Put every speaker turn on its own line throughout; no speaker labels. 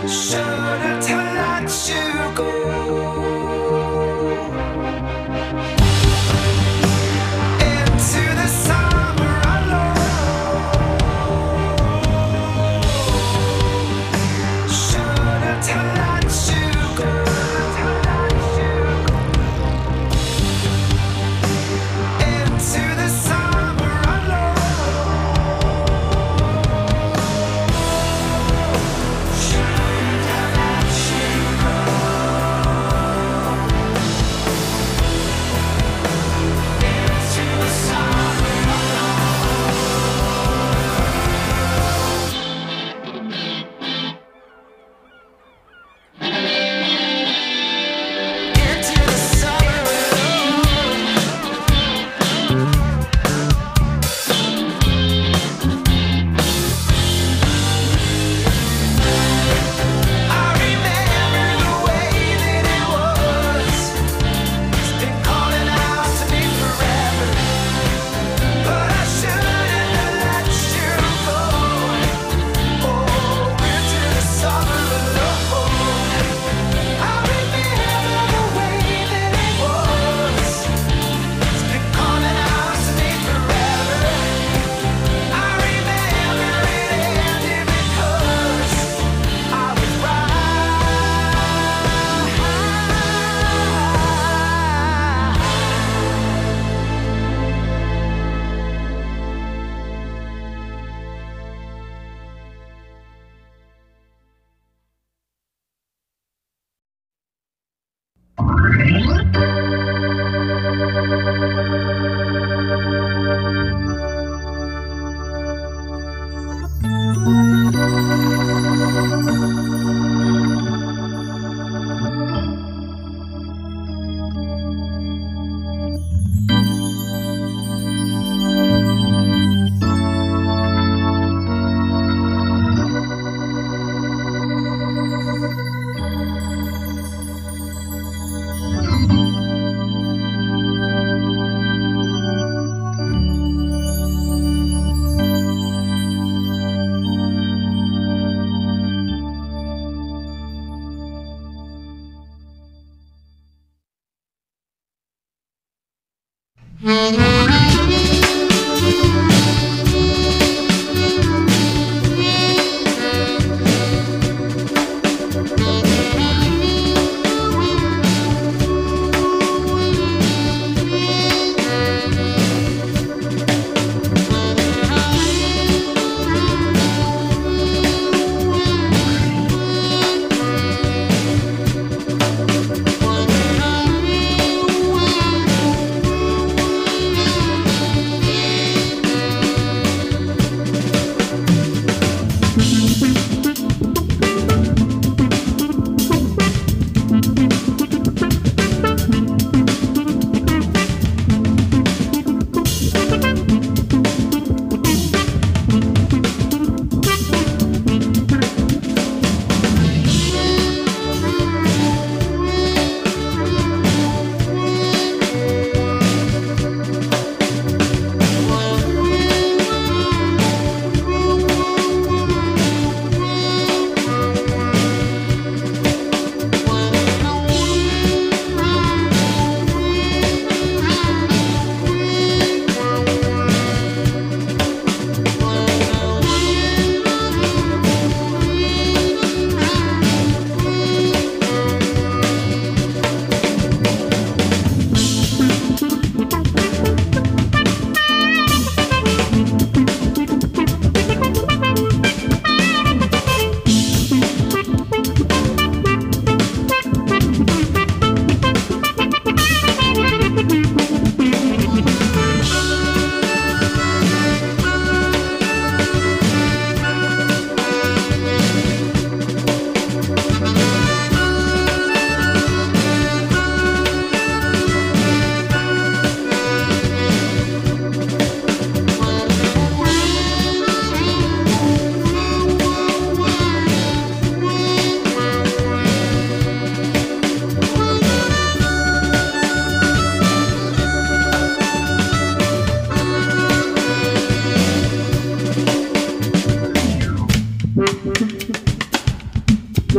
Shouldn't have let you go. Into the summer alone. Shouldn't have let you go. Into the summer alone. Shouldn't have let you go. Into the summer into the summer I remember the way that it was. It's been calling out to me forever, but I shouldn't have let you go. Oh, into the summer alone. I remember the way that it was. It's been calling out to me forever. I remember it ended because I was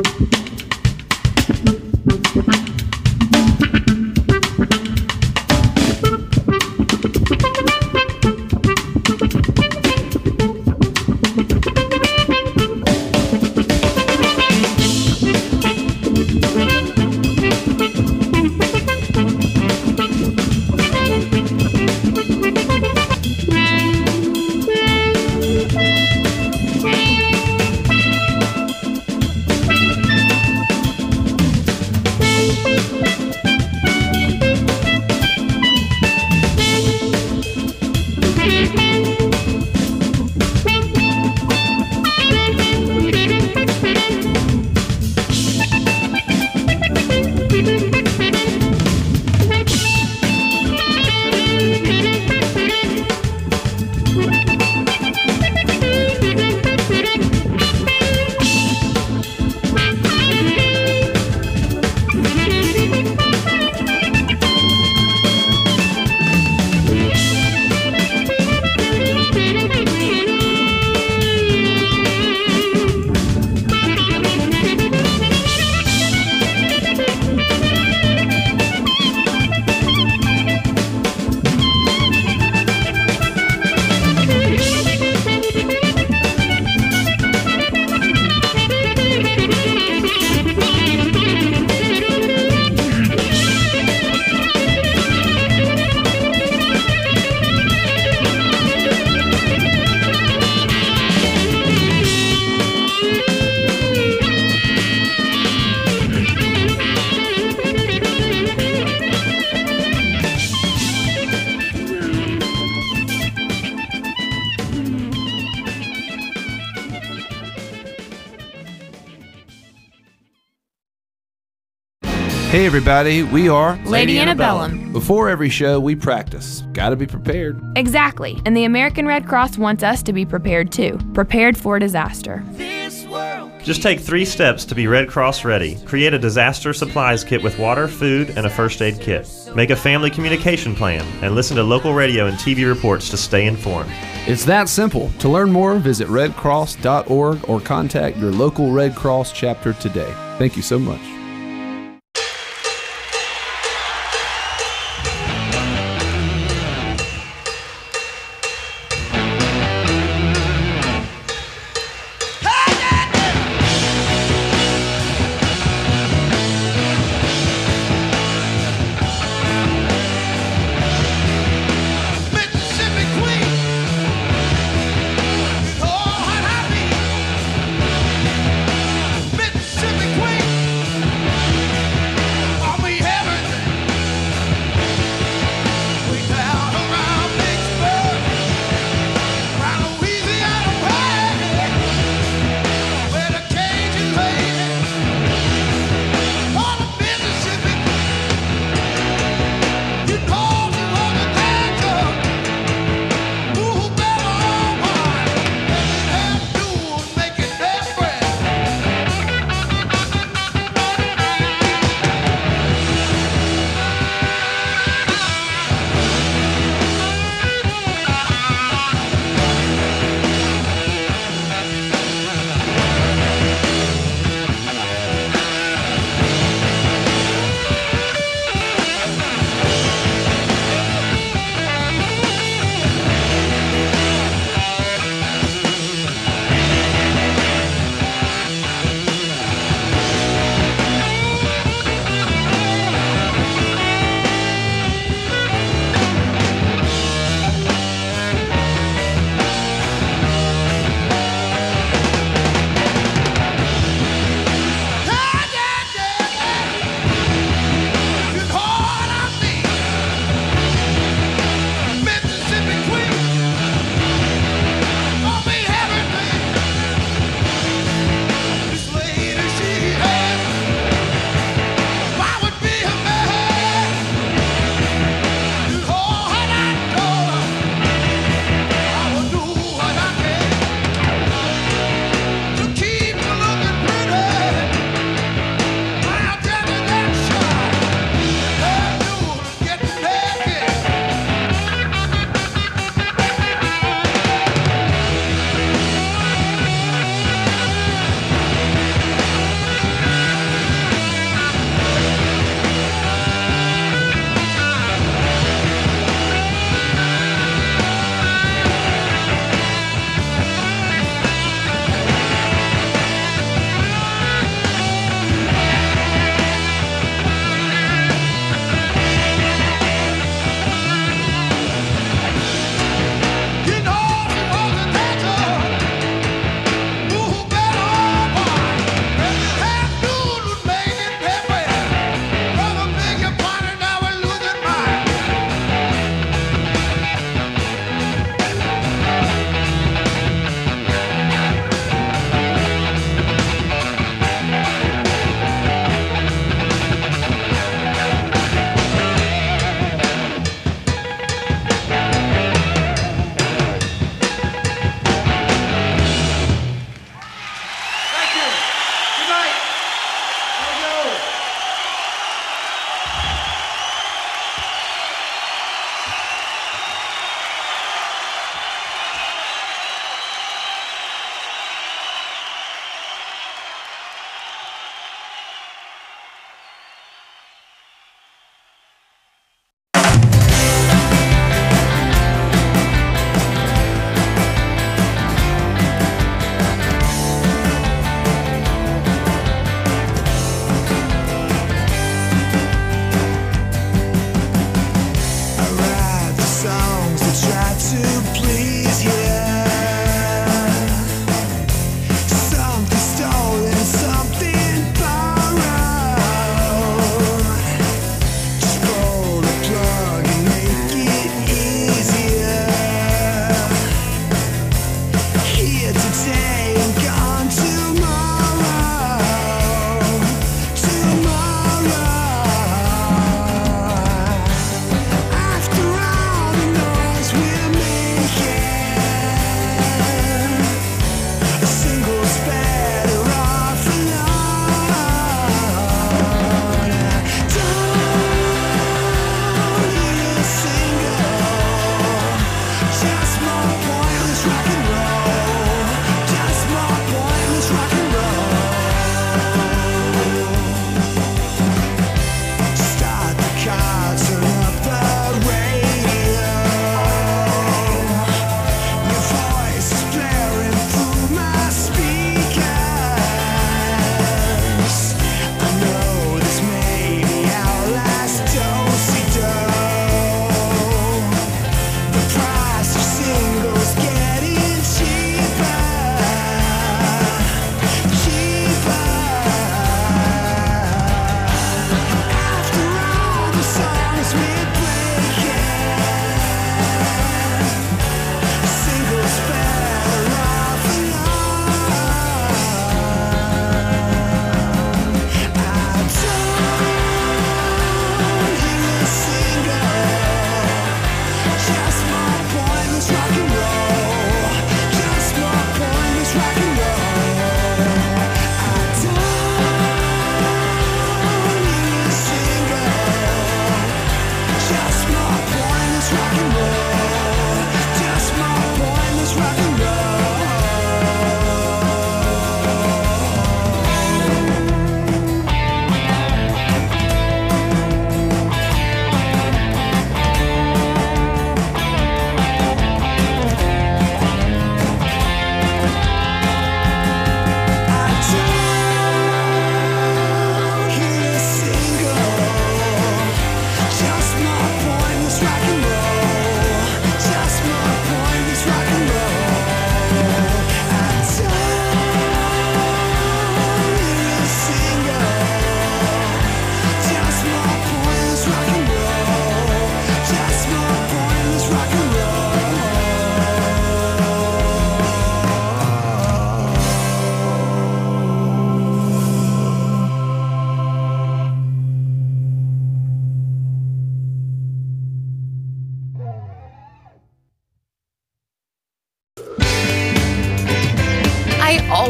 Hey everybody, we are
Lady Antebellum.
Before every show, we practice. Gotta be prepared.
Exactly. And the American Red Cross wants us to be prepared too. Prepared for disaster.
Just take 3 steps to be Red Cross ready. Create a disaster supplies kit with water, food, and a first aid kit. Make a family communication plan and listen to local radio and TV reports to stay informed.
It's that simple. To learn more, visit redcross.org or contact your local Red Cross chapter today. Thank you so much.
Mississippi Queen. Oh, how I be. Mississippi Queen.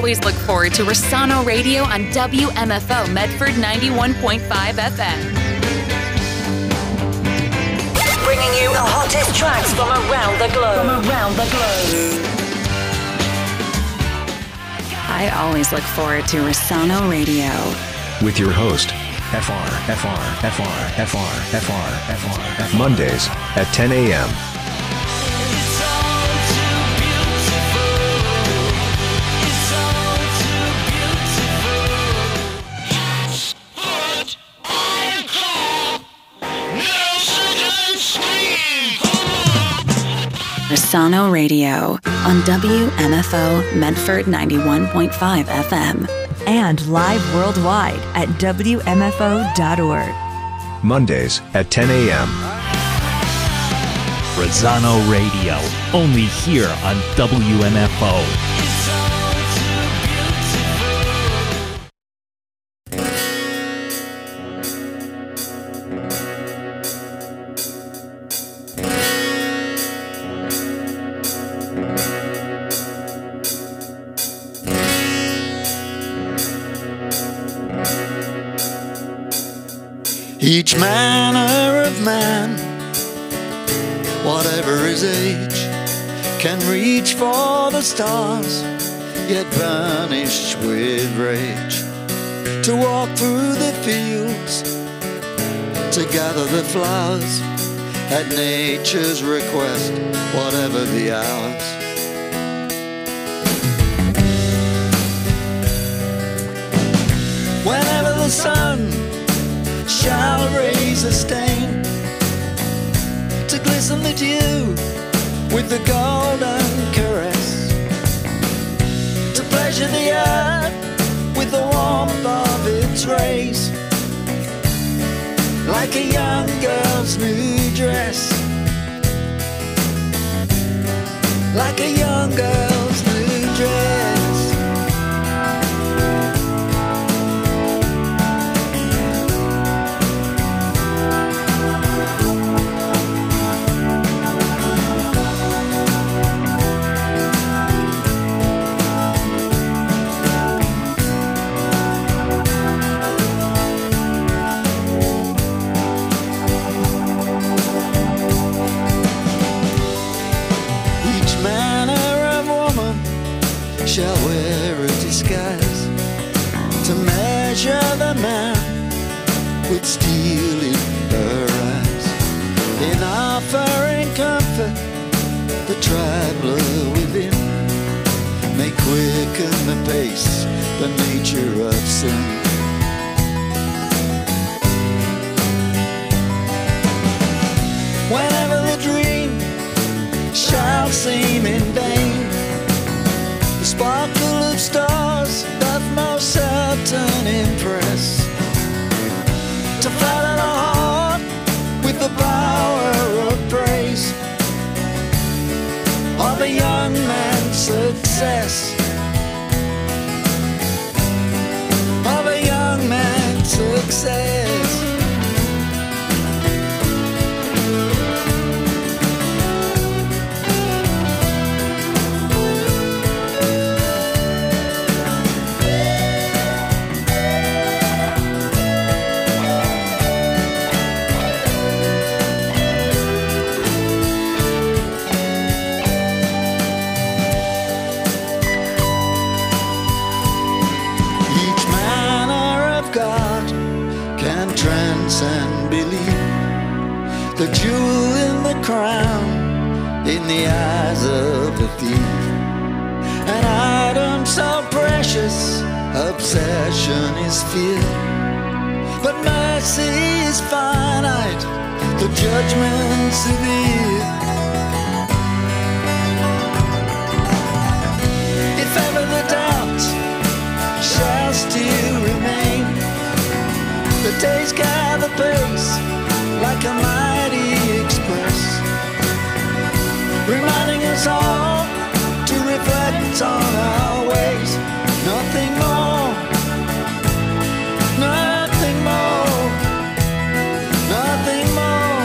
always look forward to Rosano Radio on WMFO Medford 91.5 FM.
Bringing you the hottest tracks from around the globe.
I always look forward to Rosano Radio.
With your host, Mondays at 10 a.m.
Rosano Radio on WMFO Medford 91.5 FM.
And live worldwide at WMFO.org.
Mondays at 10 a.m.
Rosano Radio, only here on WMFO.
Each manner of man, whatever his age, can reach for the stars, yet burnished with rage. To walk through the fields, to gather the flowers, at nature's request, whatever the hours. Whenever the sun shall raise a stain, to glisten the dew with the golden caress, to pleasure the earth with the warmth of its rays, like a young girl's new dress, like a young girl's new dress. Shall wear a disguise to measure the man with steel in her eyes. In offering comfort, the traveler within may quicken the pace, the nature of sin. Whenever the dream shall seem in vain, the sparkle of stars doth most certain impress, to flatter the heart with the power of praise of a young man's success, of a young man's success. And believe the jewel in the crown in the eyes of the thief, an item so precious, obsession is fear, but mercy is finite, the judgment severe. If ever the doubt shall still remain, the days gather pace like a mighty express, reminding us all to reflect on our ways. Nothing more, nothing more, nothing more,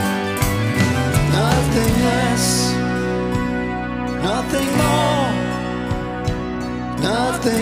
nothing less, nothing more, nothing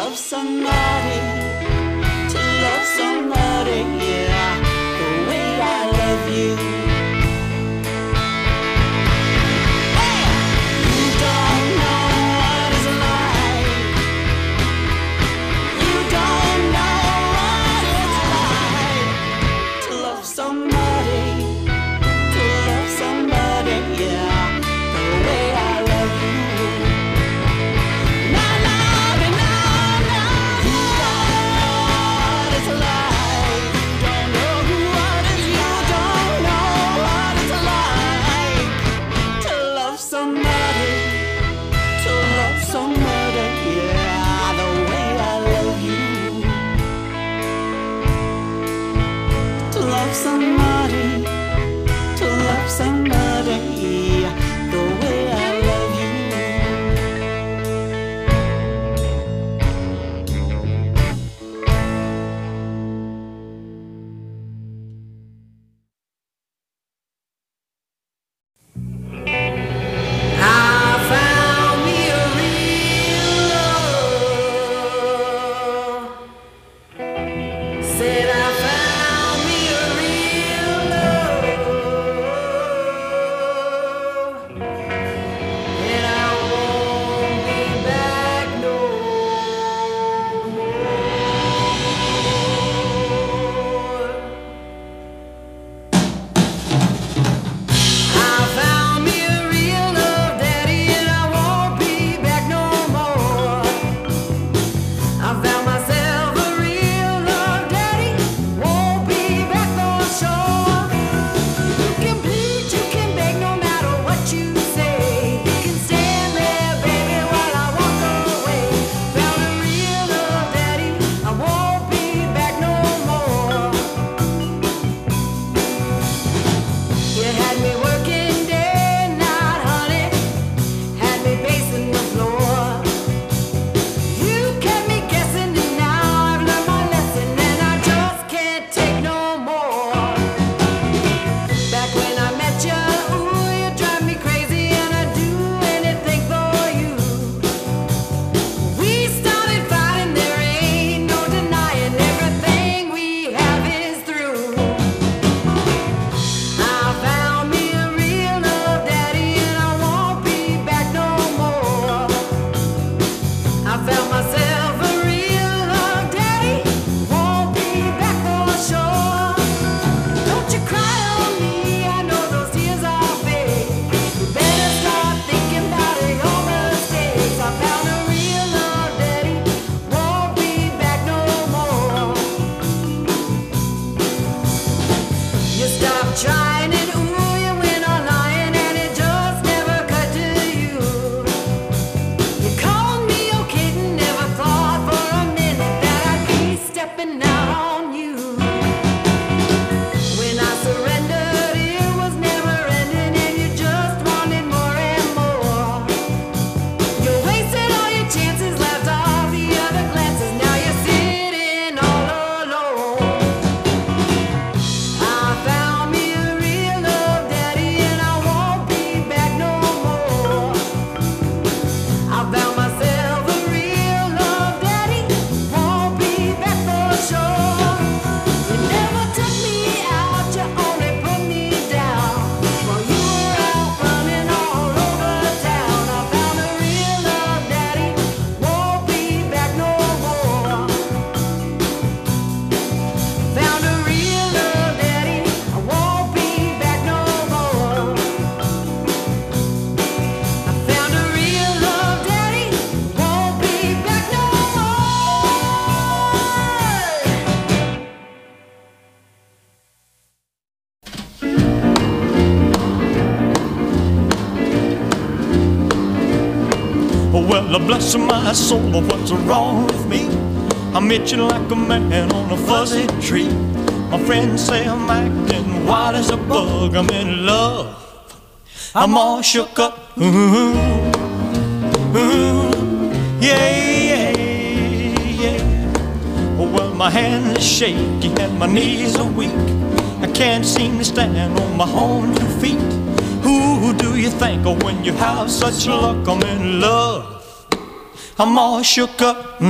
love somebody, to love somebody, yeah, the way I love you. You don't know what it's like. You don't know what it's like to love somebody, to love somebody, yeah, the way I love you. No, no, no, no, no. You don't know what it's like. You don't know what it's. You don't know what it's like to love somebody, to love somebody, yeah, the way I love you. To love somebody, to love somebody, yeah, the way I love you. I found me a real love. Said I found me a real love, and I won't be back no more. I found me a real love, Daddy, and I won't be back no more. I found myself a real love, Daddy, won't be back on shore. You can plead, you can beg, no matter what you say. You can stand there, baby, while I walk away. Found a real love, Daddy, I won't be back no more. You had me working day and night, honey, had me pacing the floor. You kept me guessing, and now I've learned my lesson, and I just can't take no more. Back when I met you, ooh, you drive me crazy, and I'd do anything for you. We started fighting, there ain't no denying, everything we have is through. I found me a real love, Daddy, and I won't be back no more. I found myself a real love, Daddy, won't be back for sure. Don't you cry on me, I know those tears are fake. You better start thinking about your mistakes. I found a real love, Daddy, won't be back no more. You stopped trying and ooh, you went on lying, and it just never occurred to you. You called me your kitten, never thought for a minute that I'd be stepping out on you. When I surrendered, it was never ending, and you just wanted more and more. You wasted all your chances, left off the other glances, now you're sitting all alone. I found me a real love, Daddy, and I won't be back no more. I found myself a real love, Daddy, won't be back for sure. You never took me out, you only put me down. While you were out running all over town, I found a real love, Daddy, won't be back no more. Found a real love, Daddy, I won't be back no more. I found a real love, Daddy, won't be back no
Oh, well, bless my soul, what's wrong with me? I'm itching like a man on a fuzzy tree. My friends say I'm acting wild as a bug. I'm in love, I'm all shook up. Ooh, ooh, yeah, yeah, yeah. Oh, well, my hands are shaky and my knees are weak. I can't seem to stand on my own 2 feet. Who do you think of when you have such luck? I'm in love, I'm all shook up.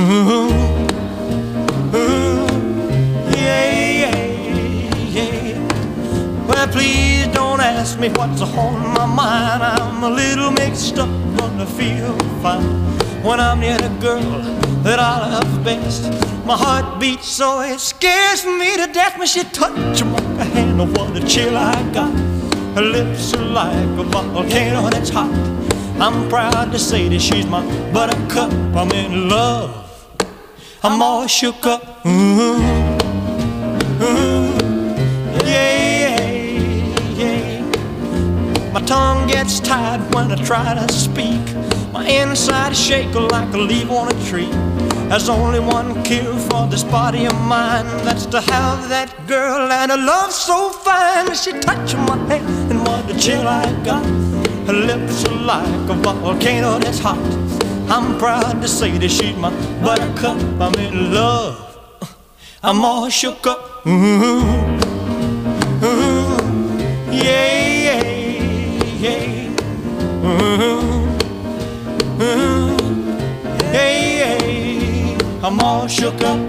Well, please don't ask me what's on my mind. I'm a little mixed up, but I feel fine when I'm near the girl that I love best. My heart beats so it scares me to death when she touches my hand. Oh, what a chill I got. Her lips are like a volcano that's hot. I'm proud to say that she's my buttercup. I'm in love. I'm all shook up. My tongue gets tied when I try to speak. My inside shake like a leaf on a tree. There's only one cure for this body of mine. That's to have that girl and a love so fine. She touched my hand and what a chill I got. Her lips are like a volcano that's hot. I'm proud to say that she's my buttercup. I'm in love. I'm all shook up. I'm all shook up.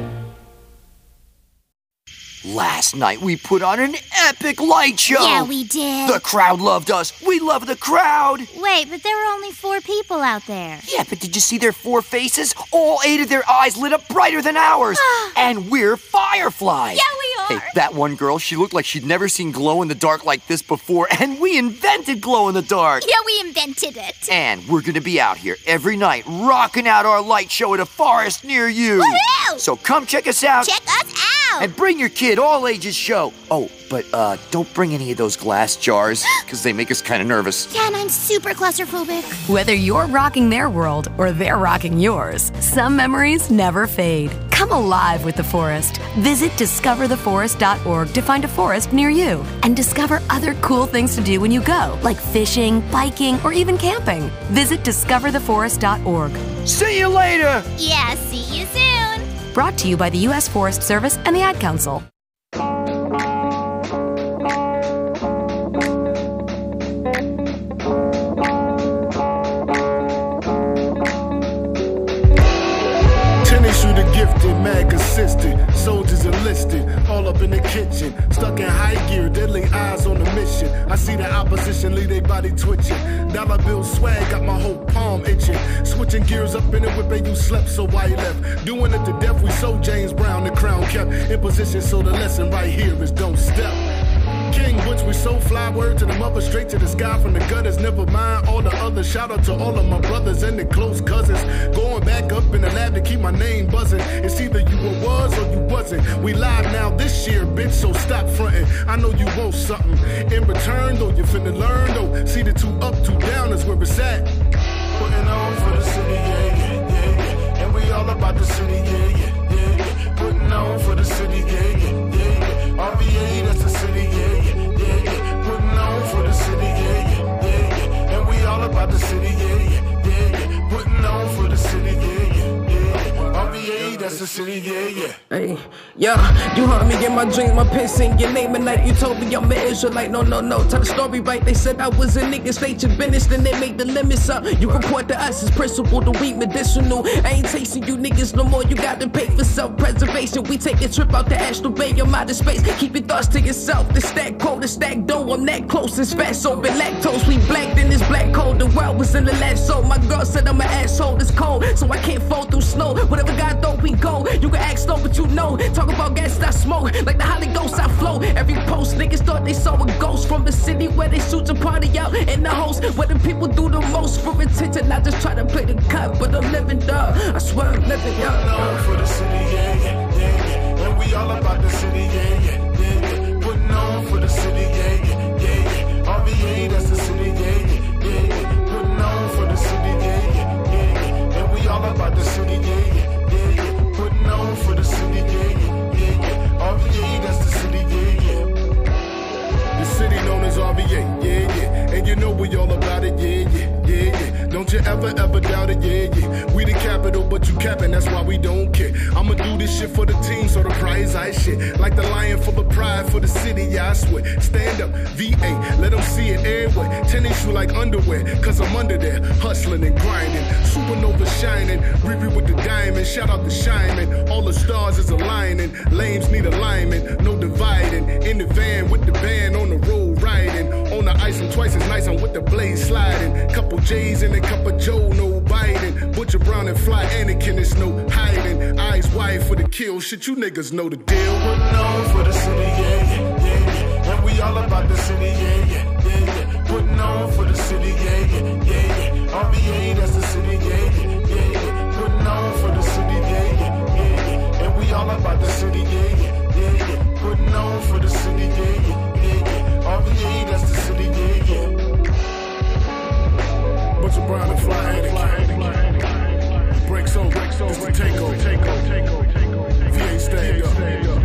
Last night we put on an epic light show.
Yeah, we did.
The crowd loved us. We love the crowd.
Wait, but there were only 4 people out there.
Yeah, but did you see their 4 faces? All 8 of their eyes lit up brighter than ours. And we're fireflies.
Yeah, we are.
Hey, that one girl, she looked like she'd never seen glow-in-the-dark like this before, and we invented glow-in-the-dark.
Yeah, we invented it.
And we're gonna be out here every night rocking out our light show at a forest near you.
Woohoo!
So come check us out.
Check us out.
And bring your kid, all ages show. Oh, but don't bring any of those glass jars, because they make us kind of nervous.
Yeah, and I'm super claustrophobic.
Whether you're rocking their world or they're rocking yours, some memories never fade. Come alive with the forest. Visit discovertheforest.org to find a forest near you and discover other cool things to do when you go, like fishing, biking, or even camping. Visit discovertheforest.org.
See you later!
Yeah, see you soon.
Brought to you by the U.S. Forest Service and the Ad Council.
Shooter gifted, mad consistent, soldiers enlisted, all up in the kitchen, stuck in high gear, deadly eyes on the mission. I see the opposition leave their body twitching. Dollar bill swag got my whole palm itching. Switching gears up in the whip and you slept, so why you left? Doing it to death, we sold James Brown, the crown kept in position, so the lesson right here is don't step. King Butch, we so fly, word to the mother, straight to the sky from the gutters. Never mind all the others. Shout out to all of my brothers and the close cousins. Going back up in the lab to keep my name buzzing. It's either you was or you wasn't. We live now this year, bitch, so stop fronting. I know you want something in return, though you finna learn, though. See the 2 up, 2 down is where it's at. Putting on for the city, yeah, yeah, yeah, yeah. And we all about the city, yeah, yeah, yeah, yeah. Putting on for the city, yeah, yeah, yeah, yeah. RVA, that's the city, yeah, yeah, yeah, yeah. Putting on for the city, yeah, yeah, yeah, yeah. And we all about the city, yeah, yeah, yeah, yeah. Putting on for the city, yeah, yeah, yeah, yeah. RVA, that's the city, yeah, yeah.
Hey, yeah, you heard me in my dreams, my pen sing your name at night. You told me I'm an Israelite, no, tell the story right. They said I was a nigga, state your business, then they made the limits up. You report to us as principle, the weed medicinal. I ain't tasting you niggas no more, you got to pay for self-preservation. We take a trip out to Astral Bay, I'm out of space. Keep your thoughts to yourself, the stack cold, the stack dough, I'm that close, it's fat, so been lactose. We black, then it's black cold, the world was in the last soul. My girl said I'm an asshole, it's cold, so I can't fall through snow. Whatever God thought we go, you can ask slow, but you know. Talk about gas, I smoke, like the Holy Ghost, I flow. Every post, niggas thought they saw a ghost from the city where they shoot to party out in the host, where the people do the most for attention. I just try to play the cut, but I'm living dog. I swear I'm living dog.
For the city, yeah, yeah, yeah, yeah. And we all about the city, yeah, yeah, yeah, yeah. Putting on for the city, yeah, yeah, yeah, yeah. RVA, that's the city, yeah, yeah, yeah, yeah. Putting on for the city, yeah, yeah, yeah, yeah. And we all about the city, yeah, yeah, yeah, yeah. Putting on for the city, yeah, yeah, yeah, yeah. RVA, that's the city, yeah, yeah. The city known as RVA, yeah, yeah. And you know we all about it, yeah, yeah, yeah, yeah. Don't you ever doubt it, yeah, yeah. We the capital, but you capping, that's why we don't care. I'ma do this shit for the team, so the prize I shit. Like the lion full of pride for the city, yeah, I swear. Stand up, VA, let them see it everywhere. Tennis shoe like underwear, cause I'm under there, hustling and grinding. Supernova shining, Riri with the diamond. Shout out to Shyman, all the stars is aligning. Lames need alignment, no dividing. In the van with the band, on the road riding. On the ice, I'm twice as nice, I'm with the blade sliding. Couple J's and a cup of Joe, no Biden. Butcher Brown and Fly Anakin, it's no hiding. Eyes wide for the kill, shit, you niggas know the deal.
We're known for the city, yeah, yeah, yeah, yeah. And we all about the city, yeah, yeah, yeah, yeah. We're known for the city, yeah, yeah, yeah, yeah. RVA, that's the city, yeah, yeah, yeah, yeah. We're known for the city, yeah, yeah, yeah, yeah. And we all about the city, yeah, yeah, yeah, yeah. We're known for the city, yeah, yeah, yeah, yeah. RVA, that's the city, yeah, yeah.
Butcher Brown and Fly Anakin. Breaks over, it's the takeover. VA stand up.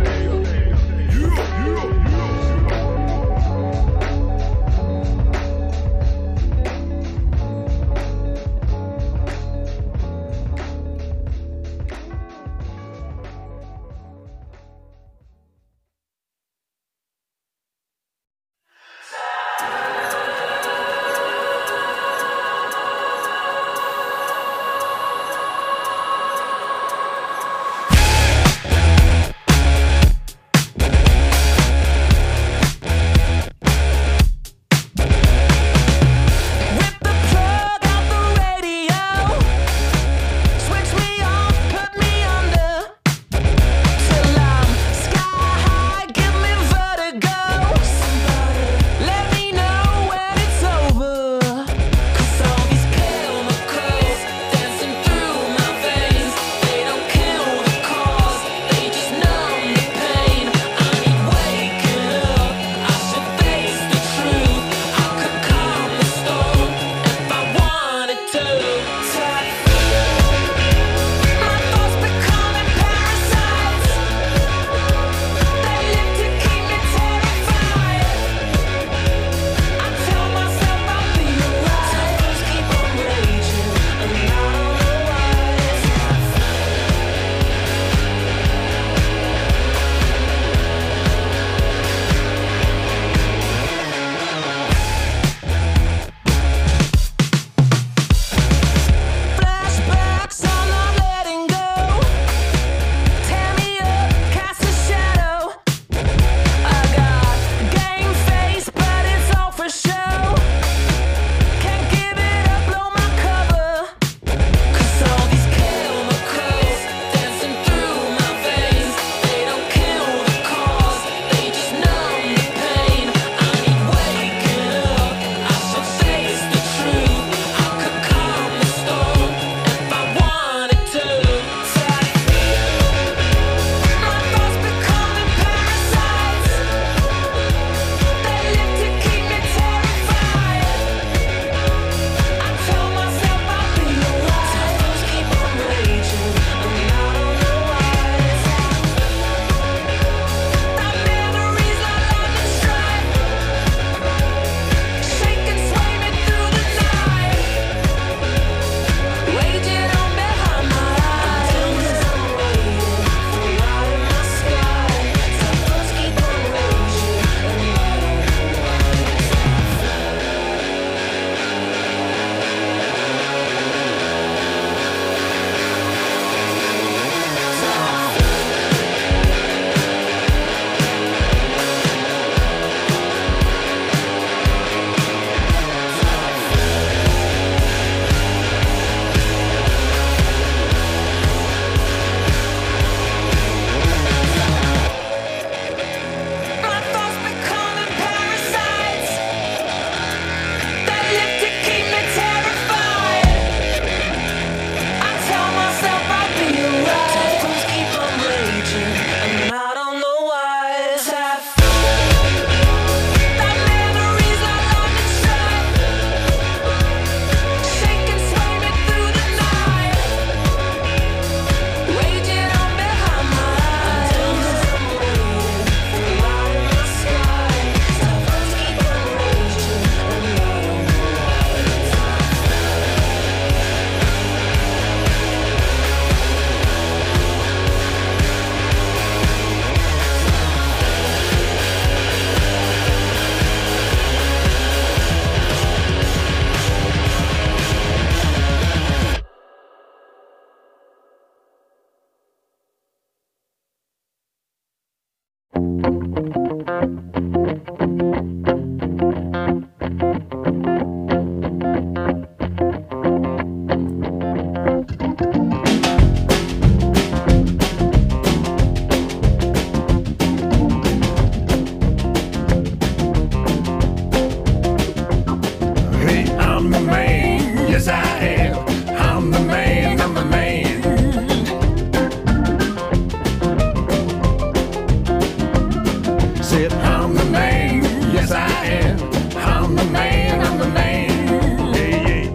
said, I'm the man, yes I am. I'm the man, I'm the man. Yeah, yeah.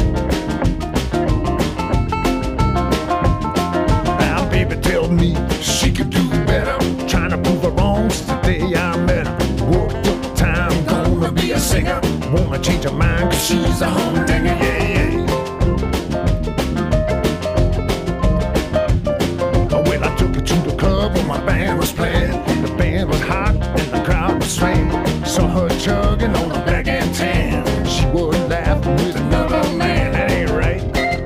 Now, baby, tell me she could do better. Trying to prove her wrong since the day I met her. Worked up time, gonna be a singer. Wanna change her mind, cause she's a humdinger, yeah, yeah. Well, I took her to the club where my band was playing. The band was hot and the crowd was swaying. Saw her chugging on a black and tan. She was laughing with another man, that ain't right.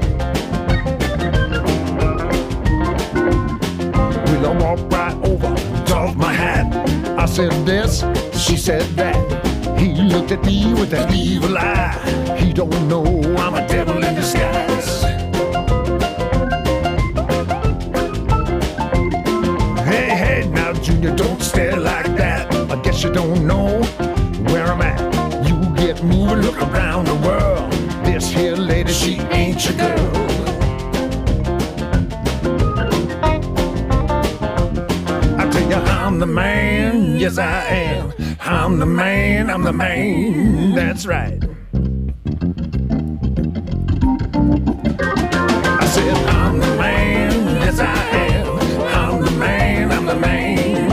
Well, I walked right over, took my hat. I said this, she said that. He looked at me with that evil eye. He don't know I'm a devil in disguise. Hey, hey, now Junior, don't stare like that. I guess you don't know where I'm at. You get moving, look around the world. This here lady, she ain't your girl. I tell you, I'm the man, yes I am. I'm the man, I'm the man, that's right. I said, I'm the man, yes I am. I'm the man, I'm the man.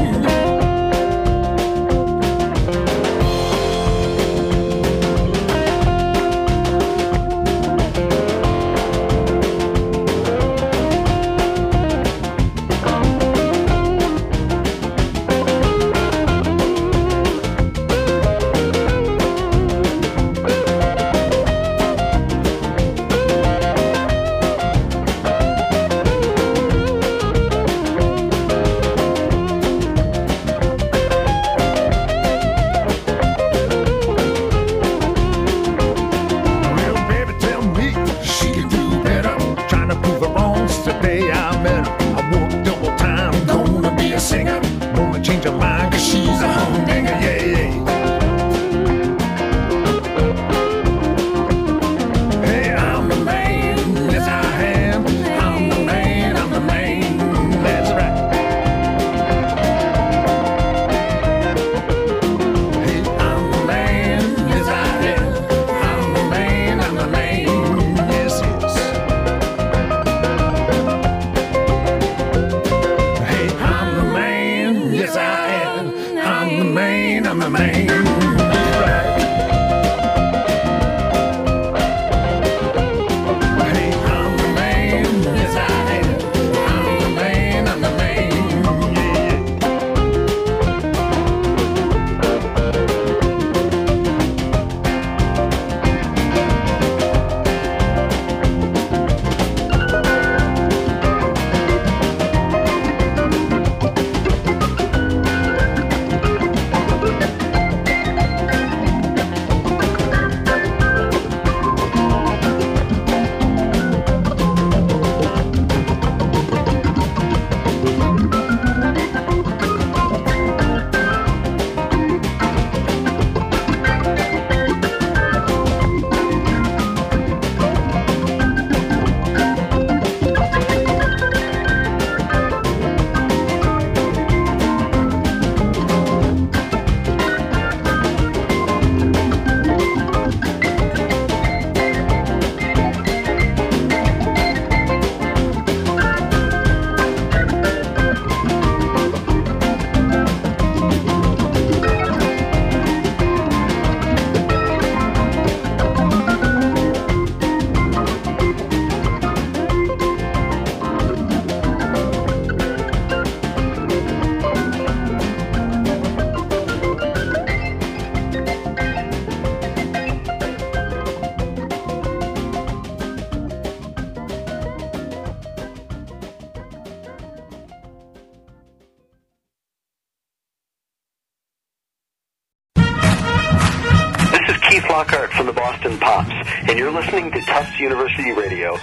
Lockhart from the Boston Pops, and you're listening to Tufts University Radio,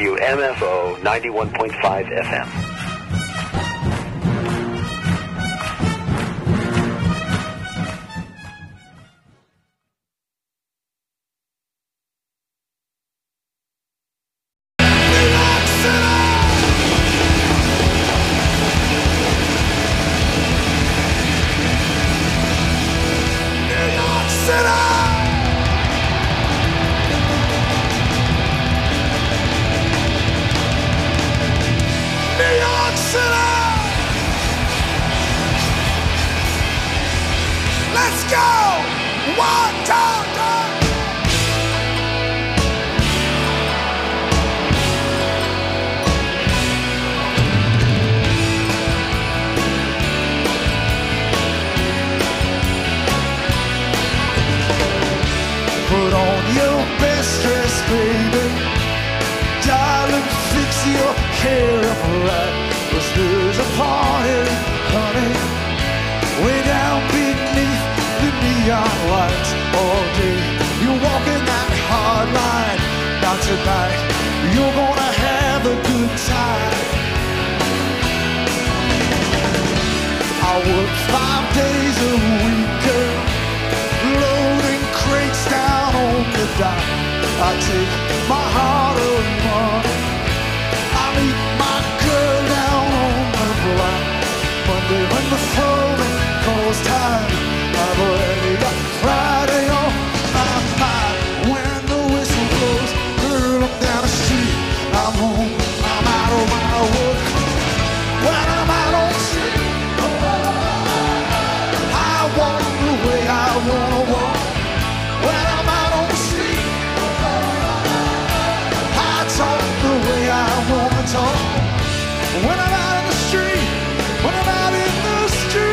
WMFO 91.5 FM.
tonight. You're gonna have a good time. I work 5 days a week, girl, loading crates down on the dock. I take my hard-earned money. I meet my girl down on the block. Monday when the phone calls time, I've already got Friday on my mind. When the whistle blows, girl, I'm down the street. I'm home, I'm out of my work. When I'm out on the street, I walk the way I wanna walk. When I'm out on the street, I talk the way I wanna talk. When I'm out in the street, when I'm out in the street.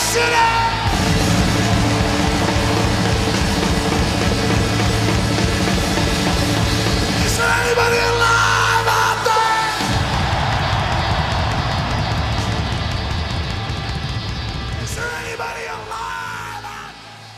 City! Is there anybody alive out there? Is there anybody alive out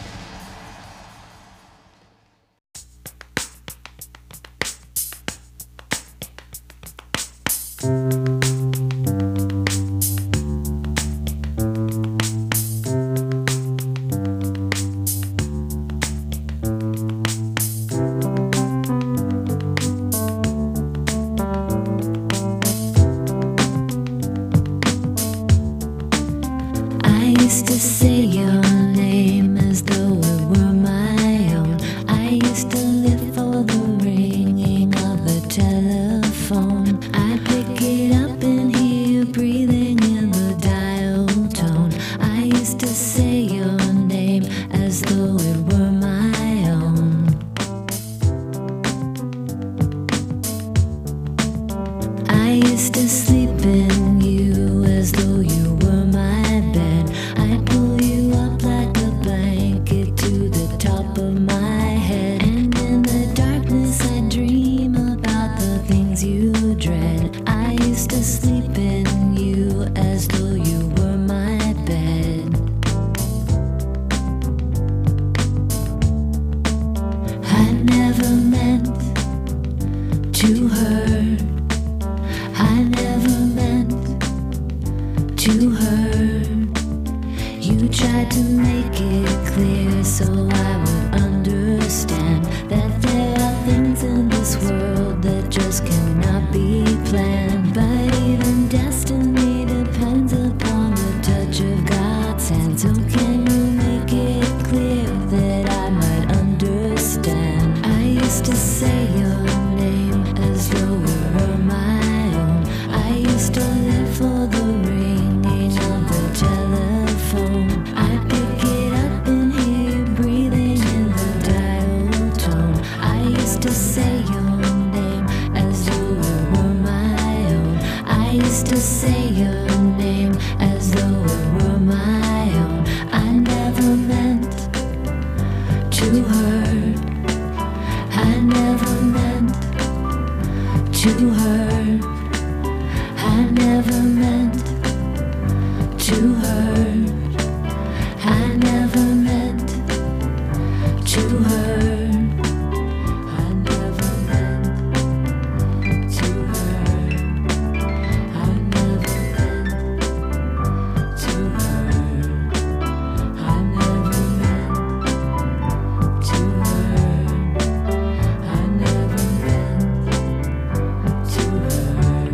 I used to say your name as though it were my own. I used to live for the ringing of the telephone. I'd pick it up and hear you breathing in the dial tone. I used to say your name as though it were my own. I used to sleep in you as though you were my bed. I'd pull you up like a blanket to the top of my head. And in the darkness I'd dream about the things you dread. I used to sleep in you as though you were my bed. I never meant to hurt. I never meant to hurt. You tried to make it clear so I would understand that there are things in this world that just cannot be planned. But even destiny depends upon the touch of God's hand. So can you make it clear that I might understand? I used to say your name as though it were my own. I used to live for the ringing of the telephone. I'd pick it up and hear you breathing in the dial tone. I used to say your name as though it were my own. I used to say your name as though it were my own. I never meant to hurt. I never meant to hurt. I never meant to hurt. I never meant to hurt. I never meant to hurt. I never meant to hurt. I never meant to hurt. I never meant to hurt.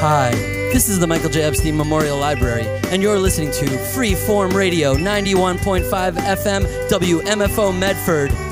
Hi, this is the Michael J. Epstein Memorial Library, and you're listening to Freeform Radio 91.5 FM WMFO Medford.